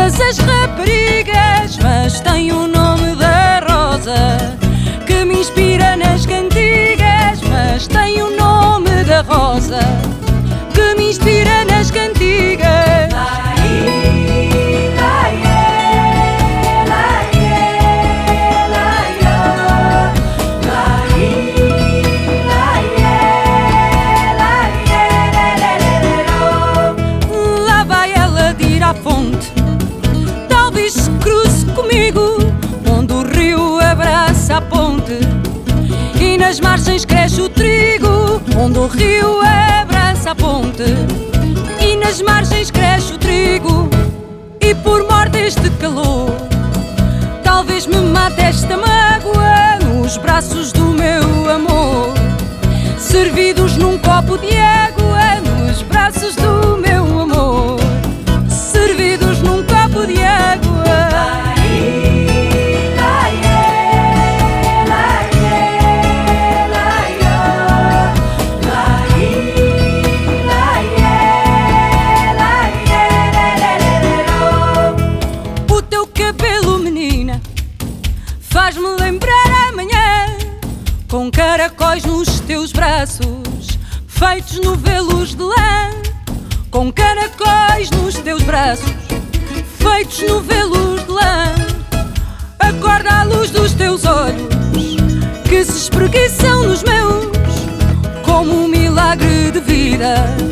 todas as raparigas, mas tem o nome da rosa que me inspira nas cantigas, mas tem o nome da rosa que me inspira nas cantigas. Lá vai ela de ir à fonte, talvez se cruze comigo, onde o rio abraça a ponte e nas margens cresce o trigo, onde o rio abraça a ponte e nas margens cresce o trigo. E por mor deste calor, talvez me mate esta mágoa nos braços do meu amor, servidos num copo de água nos braços do meu amor, servidos num copo de água. O teu cabelo, menina, faz-me lembrar amanhã, com caracóis nos teus braços, feitos novelos de lã, com caracóis nos teus braços, feitos novelos de lã. Acorda à luz dos teus olhos, que se espreguiçam nos meus, como um milagre de vida.